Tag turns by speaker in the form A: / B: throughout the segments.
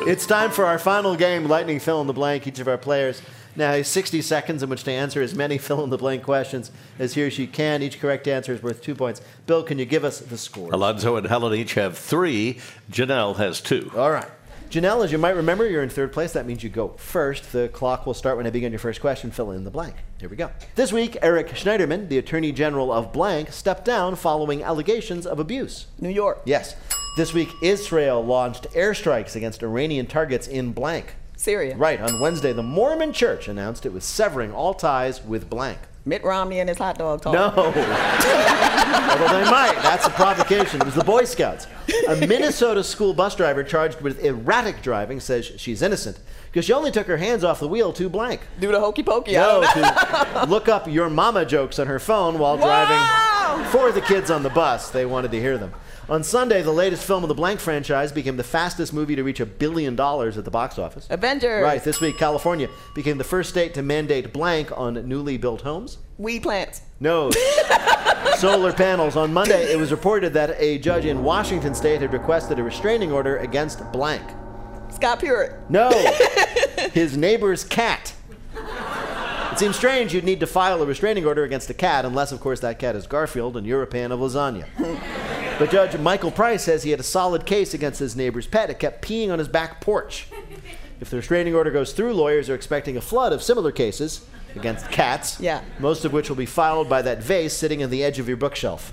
A: It's time for our final game, Lightning Fill in the Blank. Each of our players now has 60 seconds in which to answer as many fill-in-the-blank questions as he or she can. Each correct answer is worth 2 points. Bill, can you give us the score?
B: Alonzo and Helen each have 3. Janelle has 2.
A: All right. Janelle, as you might remember, you're in third place. That means you go first. The clock will start when I begin your first question. Fill in the blank. Here we go. This week, Eric Schneiderman, the Attorney General of blank, stepped down following allegations of abuse.
C: New York.
A: Yes. This week, Israel launched airstrikes against Iranian targets in blank.
C: Syria.
A: Right. On Wednesday, the Mormon Church announced it was severing all ties with blank.
C: Mitt Romney and his hot dog talk.
A: No. Although they might. That's a provocation. It was the Boy Scouts. A Minnesota school bus driver charged with erratic driving says she's innocent because she only took her hands off the wheel to blank.
C: Do the hokey pokey.
A: No, to look up your mama jokes on her phone while driving for the kids on the bus. They wanted to hear them. On Sunday, the latest film of the Blank franchise became the fastest movie to reach $1 billion at the box office.
C: Avengers.
A: Right. This week, California became the first state to mandate blank on newly built homes.
C: Weed plants.
A: No. Solar panels. On Monday, it was reported that a judge in Washington state had requested a restraining order against blank.
C: Scott Pruitt.
A: No. His neighbor's cat. It seems strange you'd need to file a restraining order against a cat, unless, of course, that cat is Garfield and you're a pan of lasagna. But Judge Michael Price says he had a solid case against his neighbor's pet. It kept peeing on his back porch. If the restraining order goes through, lawyers are expecting a flood of similar cases against cats, most of which will be filed by that vase sitting on the edge of your bookshelf.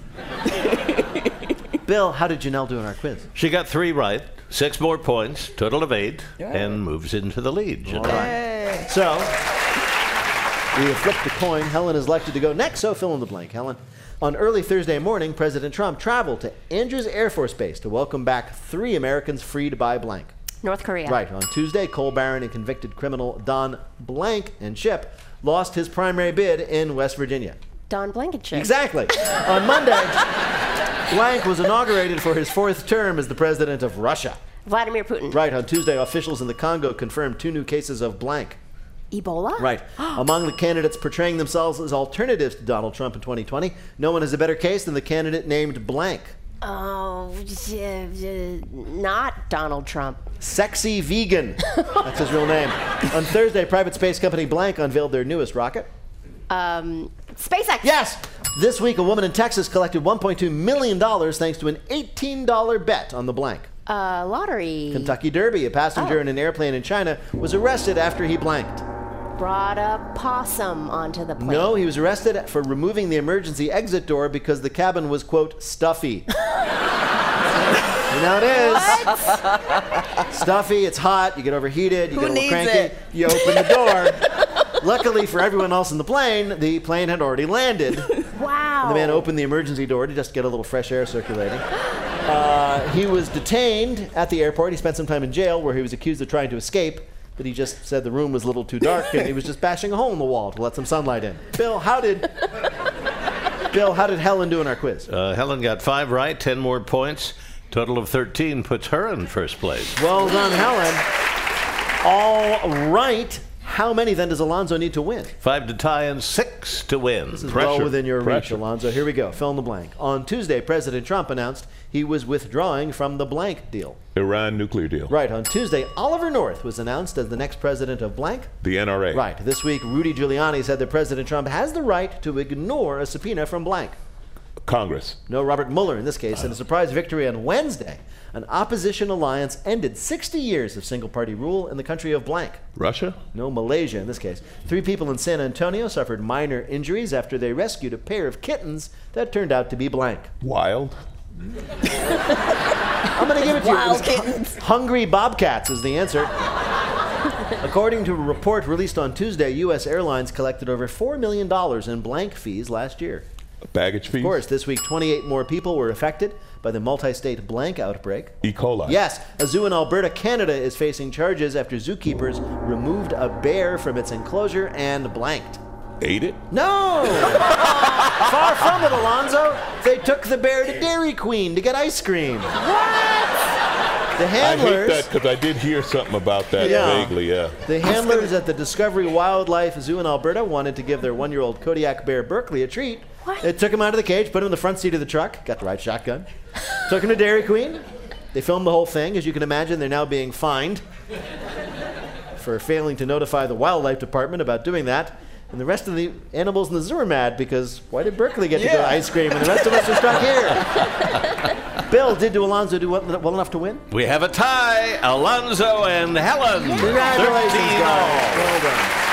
A: Bill, how did Janelle do in our quiz?
B: She got 3 right, 6 more points, total of 8, and moves into the lead.
A: All right. So, we have flipped the coin. Helen is elected to go next, so fill in the blank. Helen. On early Thursday morning, President Trump traveled to Andrews Air Force Base to welcome back 3 Americans freed by blank.
D: North Korea.
A: Right. On Tuesday, coal baron and convicted criminal Don Blank and Ship lost his primary bid in West Virginia.
D: Don Blankenship.
A: Exactly. On Monday, Blank was inaugurated for his 4th term as the president of Russia.
D: Vladimir Putin.
A: Right. On Tuesday, officials in the Congo confirmed 2 new cases of blank.
D: Ebola?
A: Right. Among the candidates portraying themselves as alternatives to Donald Trump in 2020, no one has a better case than the candidate named blank.
D: Oh, not Donald Trump.
A: Sexy Vegan. That's his real name. On Thursday, private space company blank unveiled their newest rocket.
D: SpaceX.
A: Yes. This week, a woman in Texas collected $1.2 million thanks to an $18 bet on the blank.
D: Lottery.
A: Kentucky Derby. A passenger in an airplane in China was arrested after he blanked.
D: Brought a possum onto the plane.
A: No, he was arrested for removing the emergency exit door because the cabin was, quote, stuffy. You know it is.
D: What?
A: Stuffy, it's hot, you get overheated, you
C: Who
A: get a little
C: needs
A: cranky,
C: it?
A: you open the door. Luckily for everyone else in the plane had already landed.
D: Wow.
A: And the man opened the emergency door to just get a little fresh air circulating. He was detained at the airport. He spent some time in jail where he was accused of trying to escape, but he just said the room was a little too dark and he was just bashing a hole in the wall to let some sunlight in. Bill, how did Helen do in our quiz?
B: Helen got 5 right, 10 more points. Total of 13 puts her in first place.
A: Well done, Helen. All right. How many then does Alonzo need to win?
B: 5 to tie and 6 to win.
A: This is well within your reach, Alonzo. Here we go. Fill in the blank. On Tuesday, President Trump announced he was withdrawing from the blank deal.
E: Iran nuclear deal.
A: Right. On Tuesday, Oliver North was announced as the next president of blank.
E: The NRA.
A: Right. This week, Rudy Giuliani said that President Trump has the right to ignore a subpoena from blank.
E: Congress.
A: No, Robert Mueller in this case. In a surprise victory on Wednesday, an opposition alliance ended 60 years of single-party rule in the country of blank.
E: Russia?
A: No, Malaysia in this case. 3 people in San Antonio suffered minor injuries after they rescued a pair of kittens that turned out to be blank.
E: Wild?
A: I'm going to give it to you.
C: Wild kittens.
A: Hungry bobcats is the answer. According to a report released on Tuesday, U.S. Airlines collected over $4 million in blank fees last year.
E: Baggage fees?
A: Of course, this week 28 more people were affected by the multi-state blank outbreak.
E: E. coli.
A: Yes, a zoo in Alberta, Canada is facing charges after zookeepers removed a bear from its enclosure and blanked.
E: Ate it?
A: No! Far from it, Alonzo. They took the bear to Dairy Queen to get ice cream. The handlers...
E: I hate that because I did hear something about that vaguely,
A: The handlers at the Discovery Wildlife Zoo in Alberta wanted to give their 1-year-old Kodiak bear Berkeley a treat.
D: What?
A: They took him out of the cage, put him in the front seat of the truck, got the right shotgun, took him to Dairy Queen. They filmed the whole thing. As you can imagine, they're now being fined for failing to notify the wildlife department about doing that. And the rest of the animals in the zoo are mad because why did Berkeley get to go to ice cream and the rest of us are stuck here? Bill, did Alonzo do well enough to win?
B: We have a tie. Alonzo and Helen.
A: Congratulations,
B: 13
A: guys.
B: all.
A: Well done.